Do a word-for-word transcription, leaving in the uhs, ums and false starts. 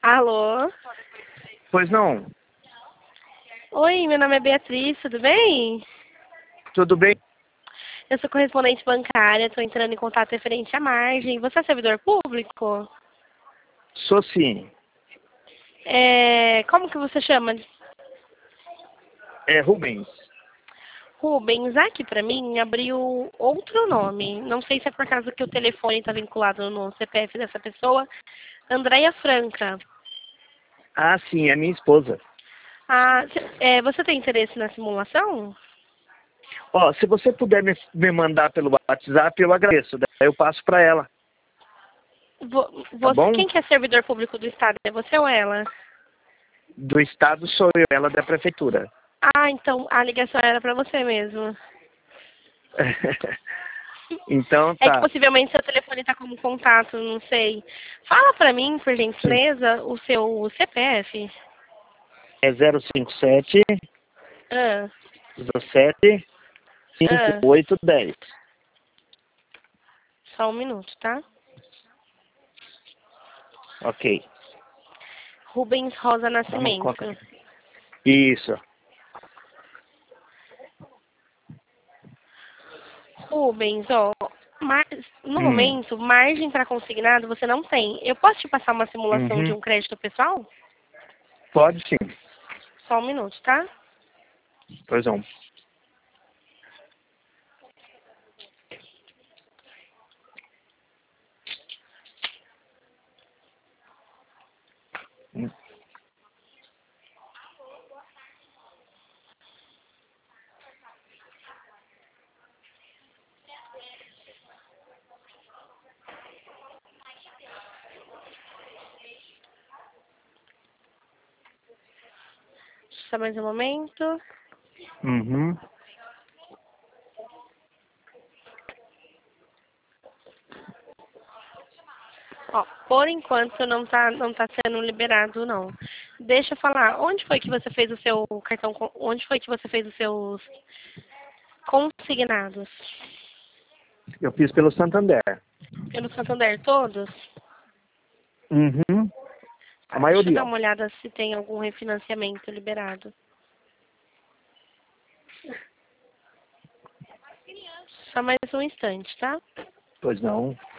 Alô? Pois não. Oi, meu nome é Beatriz, tudo bem? Tudo bem? Eu sou correspondente bancária, estou entrando em contato referente à margem. Você é servidor público? Sou sim. É, como que você chama? É Rubens. Rubens, aqui pra mim abriu outro nome. Não sei se é por causa que o telefone está vinculado no C P F dessa pessoa. Andréia Franca. Ah, sim, é minha esposa. Ah, cê- é, você tem interesse na simulação? Ó, se você puder me, me mandar pelo WhatsApp, eu agradeço. Daí eu passo para ela, Vo- tá Você, bom? quem que é servidor público do Estado? É você ou ela? Do estado sou eu, ela da prefeitura. Ah, então a ligação era para você mesmo. Então É que tá. possivelmente seu telefone está como contato, não sei. Fala para mim, por Sim. gentileza, o seu C P F. É zero cinco sete, Ah, dezessete, cinquenta ah, e oito, dez. só um minuto, tá? Ok. Rubens Rosa Vamos colocar. Nascimento. Isso. Rubens, ó, mar- no Hum. momento, margem para consignado você não tem. Eu posso te passar uma simulação de Uhum. um crédito pessoal? Pode sim. Só um minuto, tá? Pois não. Hum. Só mais um momento. Uhum. Ó, por enquanto não tá, não tá sendo liberado, não. Deixa eu falar, onde foi que você fez o seu cartão, con- onde foi que você fez os seus consignados? Eu fiz pelo Santander. Pelo Santander todos? Uhum. A Ah, deixa eu dar maioria. uma olhada se tem algum refinanciamento liberado. Só mais um instante, tá? Pois não.